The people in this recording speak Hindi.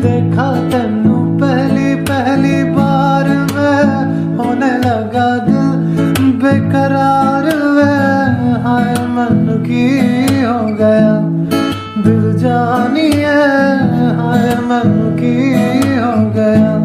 देखा तेनू पहली पहली बार में होने लगा दिल बेकरार वे। हाय मन की हो गया दिल जानिए, हाय मन की हो गया।